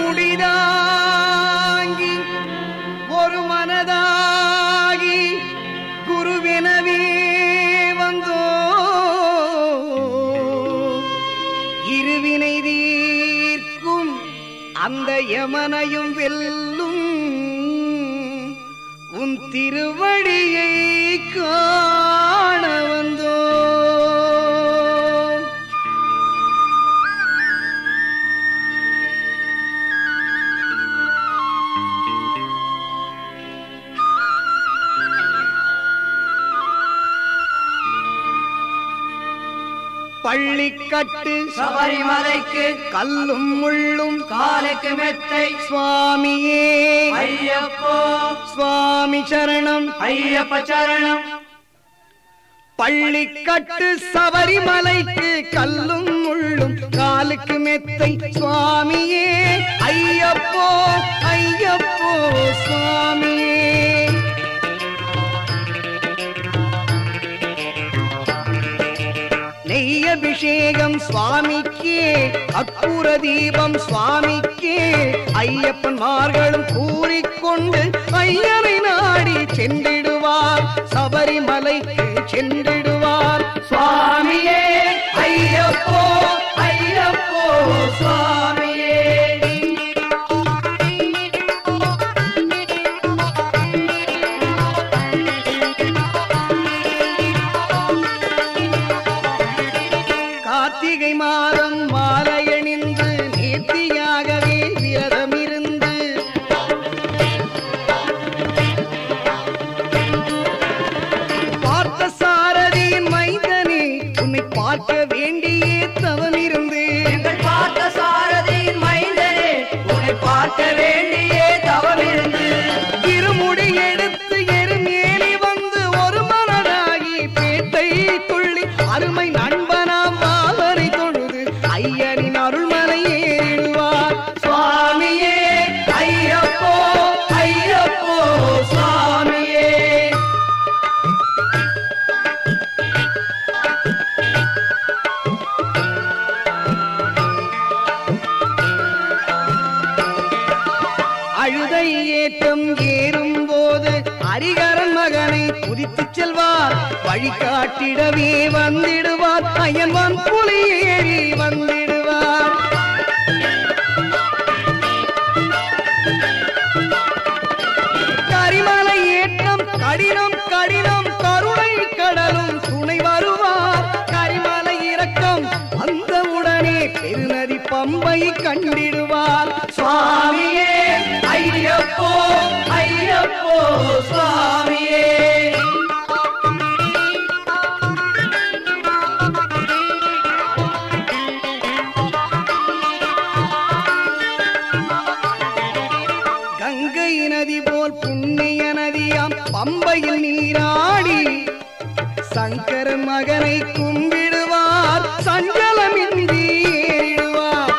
முடிதாங்கி ஒரு மனதாகி குருவெனவே வந்தோ இருவினை தீர்க்கும் அந்த யமனையும் வெல்லும் உன் திருவடியை காண வந்தோ பள்ளிக்கட்டு சபரிமலைக்கு கல்லும் முள்ளும் காலைக்கு மெத்தை சுவாமியே ஐயப்போ சுவாமி சரணம் ஐயப்ப சரணம். பள்ளிக்கட்டு சபரிமலைக்கு கல்லும் முள்ளும் காலுக்கு மெத்தை சுவாமியே ஐயப்போ ஐயப்போ சுவாமியே. நெய்யபிஷேகம் சுவாமிக்கே அற்புத தீபம் சுவாமிக்கே ஐயப்பன்மார்களும் கூறிக்கொண்டு ஐயனை நாடி சென்றிடுவார் சபரிமலைக்கு சென்றிடுவார் சுவாமியே ஐயப்போ ஐயப்போ சுவாமியே. கார்த்திகை மாதம் மாலையணிந்து நேர்த்தியாகவே விரதமிருந்து பார்த்த சாரதியின் மைந்தனே உன்னை பார்க்க வேண்டியே தவமிருந்து பார்த்த சாரதியின் மைந்தனே உன்னை பார்க்க வேண்டியே தவமிருந்து இருமுடி எடுத்து எருமேலி வந்து ஒரு மனதாகி பேட்டை துள்ளி அருமை நண்பனாம் பாவரை தொழுது ஐயனின் அருள்மலை ஏறிடுவார் சுவாமியே ஐயப்போ ஐயப்போ சுவாமியே. அழுதை ஏற்றம் ஏறும் போது ஹரிகரன் மகனை குதித்து செல்வார் வழிகாட்டிடவே வந்திடுவார் அயன்வான் புலி ஏறி வந்திடுவார். கரிமலை ஏற்றம் கடினம் கடினம் கருணை கடலும் துணை வருவார் கரிமலை இறக்கம் வந்தவுடனே பெருநதி பம்பை கண்டிடுவார் சுவாமியே ஐயப்போ ஐயப்போ சுவாமியே. கங்கை நதி போல் புண்ணிய நதியாம் பம்பையில் நீராடி சங்கரன் மகனை கும்பிடுவார் சஞ்சலமின்றி ஏறிடுவார்.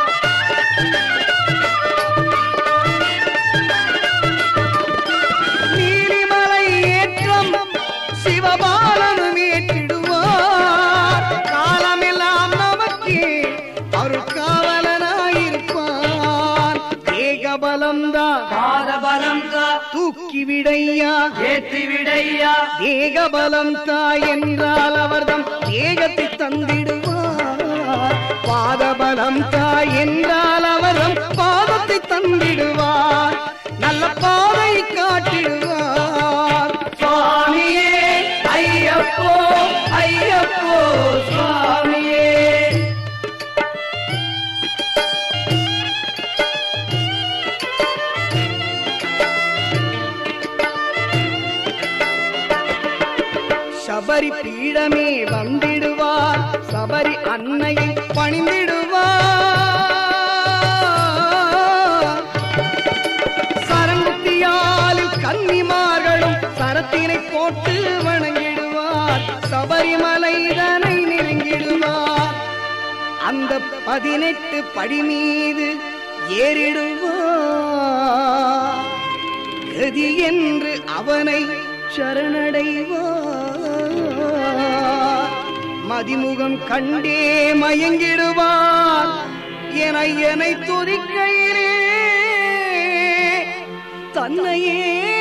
நீலிமலை ஏற்றம் சிவபாலனும் ஏற்றிடுவார் காலமெல்லாம் நமக்கே அருட்காவலனாயிருப்பார். தேகபலம்தான் பாதபலம் தா தூக்கி விடையா ஏற்றி விடையா தேகபலம் தாய் என்றால் அவர்தம் தேகத்தை தந்திடுவார். பாதபலம் தாய் என்றால் அவர்தம் பாதத்தை தந்திடுவார். நல்ல பாதை காட்டிடுவார் சுவாமியே ஐயப்போ ஐயப்போ சுவாமியே. சபரி பீடமே வந்திடுவார் சபரி அன்னையை பணிந்திடுவார். சரங்குத்தியாலில் கன்னிமார்களும் சரத்தினை போட்டு வணங்கிடுவார் சபரிமலைதனை நெருங்கிடுவார். அந்த 18 படி மீது ஏறிடுவார் கதி என்று அவனை சரணடைவார். மதிமுகம் கண்டே மயங்கிடுவார் என துதிக்கையிலே தன்னையே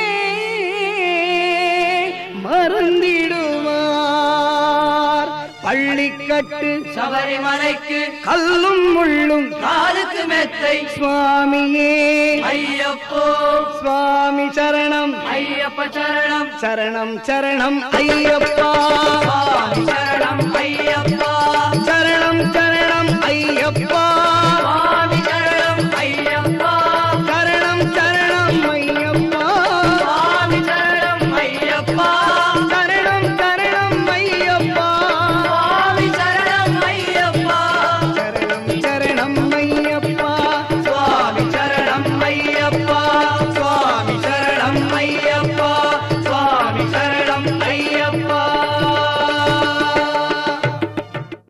மறந்திடுவார். பள்ளிக்கட்டு சபரிமலைக்கு கல்லும் முள்ளும் காலுக்கு மெத்தை சுவாமியே ஐயப்போ சுவாமி சரணம் ஐயப்ப சரணம் சரணம் சரணம் ஐயப்பா சுவாமி சரணம் ஐயப்பா